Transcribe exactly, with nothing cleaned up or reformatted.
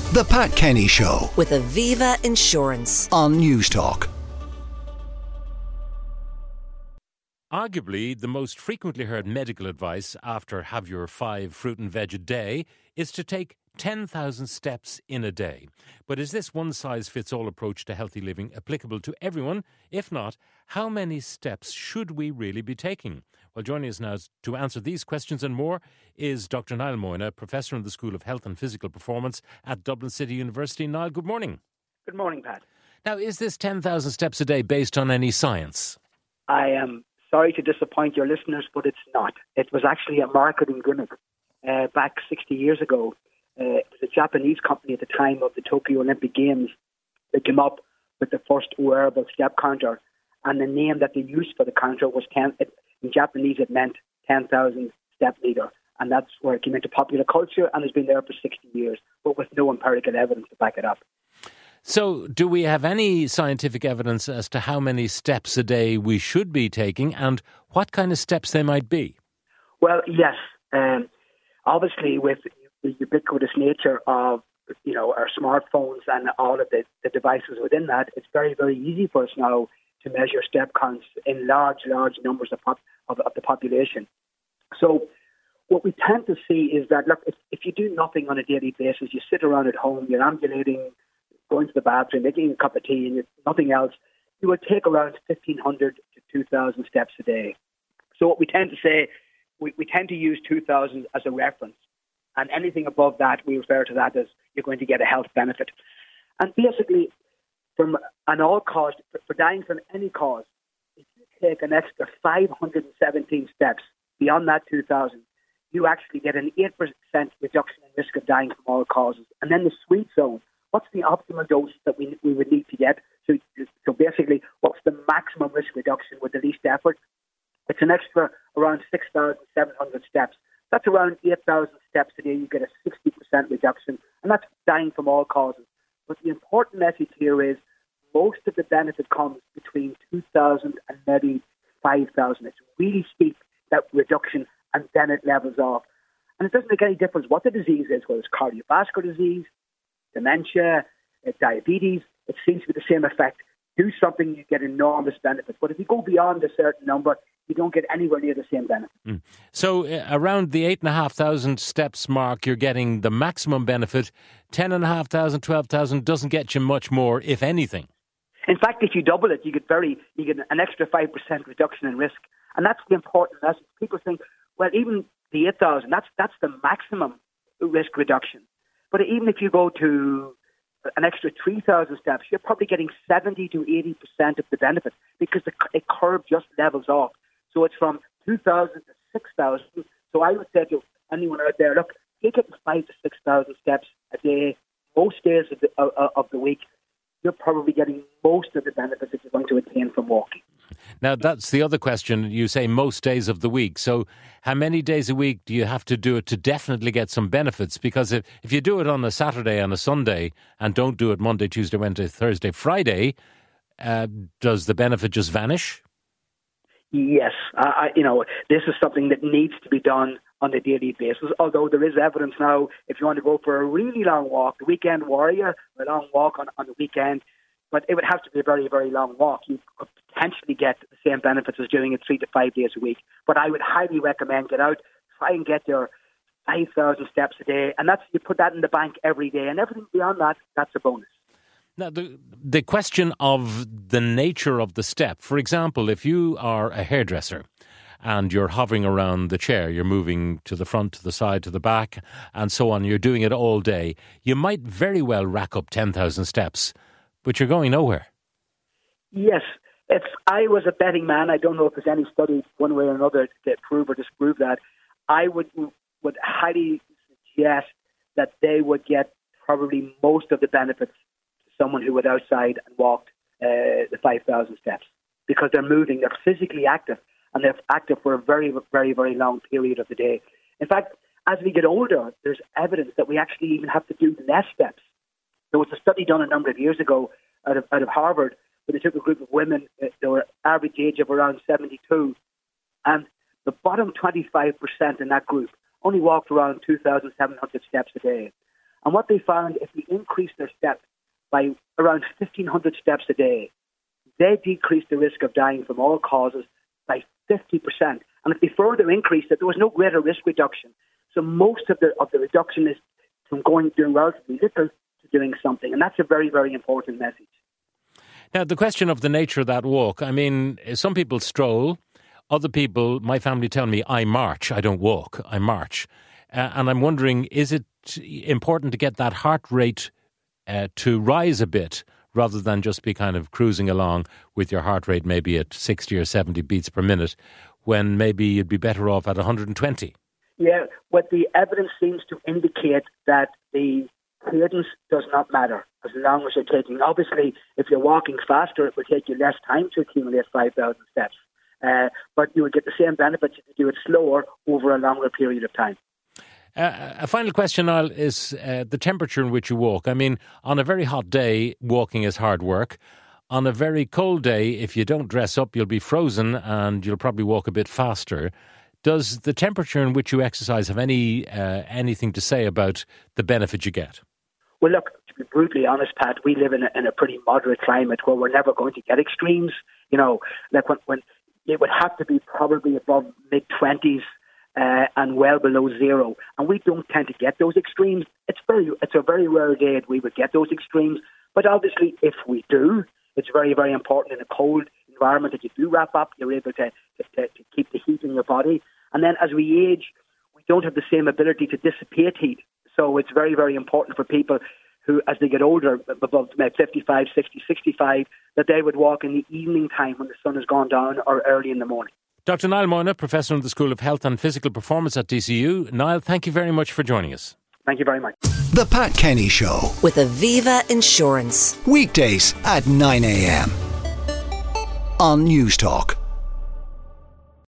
The Pat Kenny Show with Aviva Insurance on Newstalk. Arguably, the most frequently heard medical advice after have your five fruit and veg a day is to take ten thousand steps in a day. But is this one-size-fits-all approach to healthy living applicable to everyone? If not, how many steps should we really be taking? Well, joining us now to answer these questions and more is Doctor Niall Moyna, Professor in the School of Health and Physical Performance at Dublin City University. Niall, good morning. Good morning, Pat. Now, is this ten thousand steps a day based on any science? I am sorry to disappoint your listeners, but it's not. It was actually a marketing gimmick uh, back sixty years ago. Uh, it was a Japanese company at the time of the Tokyo Olympic Games that came up with the first wearable step counter, and the name that they used for the counter was ten. It, in Japanese, it meant ten thousand step meter, and that's where it came into popular culture and has been there for sixty years, but with no empirical evidence to back it up. So, do we have any scientific evidence as to how many steps a day we should be taking and what kind of steps they might be? Well, yes. Um, obviously, with the ubiquitous nature of you know our smartphones and all of the, the devices within that, it's very, very easy for us now to measure step counts in large, large numbers of, pop, of, of the population. So what we tend to see is that, look, if, if you do nothing on a daily basis, you sit around at home, you're ambulating, going to the bathroom, making a cup of tea, and you're, nothing else, you will take around fifteen hundred to two thousand steps a day. So what we tend to say, we, we tend to use two thousand as a reference. And anything above that, we refer to that as you're going to get a health benefit. And basically, from an all cause, for dying from any cause, if you take an extra five hundred seventeen steps beyond that two thousand, you actually get an eight percent reduction in risk of dying from all causes. And then the sweet zone, what's the optimal dose that we we would need to get? So, so basically, what's the maximum risk reduction with the least effort? It's an extra around six thousand seven hundred steps. That's around eight thousand steps a day. You get a sixty percent reduction, and that's dying from all causes. But the important message here is most of the benefit comes between two thousand and maybe five thousand. It's really steep, that reduction, and then it levels off. And it doesn't make any difference what the disease is, whether it's cardiovascular disease, dementia, uh, diabetes. It seems to be the same effect. Do something, you get enormous benefits. But if you go beyond a certain number, you don't get anywhere near the same benefit. Mm. So uh, around the eight thousand five hundred steps mark, you're getting the maximum benefit. ten thousand five hundred, twelve thousand doesn't get you much more, if anything. In fact, if you double it, you get very you get an extra five percent reduction in risk. And that's the important message. People think, well, even the eight thousand, that's, that's the maximum risk reduction. But even if you go to an extra three thousand steps, you're probably getting seventy to eighty percent of the benefit because the, the curve just levels off. So it's from two thousand to six thousand. So I would say to anyone out there, look, take it five to six thousand steps a day, most days of the, uh, of the week. You're probably getting most of the benefits that you're going to attain from walking. Now, that's the other question. You say most days of the week. So how many days a week do you have to do it to definitely get some benefits? Because if, if you do it on a Saturday and a Sunday and don't do it Monday, Tuesday, Wednesday, Thursday, Friday, uh, does the benefit just vanish? Yes. Uh, I, you know, this is something that needs to be done on a daily basis, although there is evidence now, if you want to go for a really long walk, the weekend warrior, a long walk on, on the weekend, but it would have to be a very, very long walk. You could potentially get the same benefits as doing it three to five days a week. But I would highly recommend get out, try and get your five thousand steps a day, and that's you put that in the bank every day, and everything beyond that, that's a bonus. Now, the, the question of the nature of the step, for example, if you are a hairdresser and you're hovering around the chair, you're moving to the front, to the side, to the back, and so on, you're doing it all day, you might very well rack up ten thousand steps, but you're going nowhere. Yes. If I was a betting man, I don't know if there's any study one way or another to prove or disprove that, I would would highly suggest that they would get probably most of the benefits to someone who went outside and walked uh, the five thousand steps, because they're moving, they're physically active, and they're active for a very, very, very long period of the day. In fact, as we get older, there's evidence that we actually even have to do less steps. There was a study done a number of years ago out of, out of Harvard, where they took a group of women, uh, they were average age of around seventy-two, and the bottom twenty-five percent in that group only walked around two thousand seven hundred steps a day. And what they found, if we increase their steps by around fifteen hundred steps a day, they decrease the risk of dying from all causes by fifty percent. And if they further increased it, there was no greater risk reduction. So most of the of the reduction is from going doing relatively little to doing something. And that's a very, very important message. Now, the question of the nature of that walk, I mean, some people stroll, other people, my family tell me, I march, I don't walk, I march. Uh, and I'm wondering, is it important to get that heart rate uh, to rise a bit rather than just be kind of cruising along with your heart rate maybe at sixty or seventy beats per minute when maybe you'd be better off at one hundred twenty? Yeah, what the evidence seems to indicate that the cadence does not matter as long as you're taking. Obviously, if you're walking faster, it will take you less time to accumulate five thousand steps. Uh, but you would get the same benefits if you do it slower over a longer period of time. Uh, a final question, Niall, is uh, the temperature in which you walk. I mean, on a very hot day, walking is hard work. On a very cold day, if you don't dress up, you'll be frozen and you'll probably walk a bit faster. Does the temperature in which you exercise have any uh, anything to say about the benefit you get? Well, look, to be brutally honest, Pat, we live in a, in a pretty moderate climate where we're never going to get extremes. You know, like when, when it would have to be probably above mid-twenties uh, and well below zero. And we don't tend to get those extremes. It's very, it's a very rare day that we would get those extremes. But obviously, if we do, it's very, very important in a cold environment that you do wrap up. You're able to, to, to keep the heat in your body. And then as we age, we don't have the same ability to dissipate heat. So it's very, very important for people who, as they get older, above fifty-five, sixty, sixty-five, that they would walk in the evening time when the sun has gone down or early in the morning. Doctor Niall Moyna, Professor in the School of Health and Physical Performance at D C U. Niall, thank you very much for joining us. Thank you very much. The Pat Kenny Show. With Aviva Insurance. Weekdays at nine a.m. on News Talk.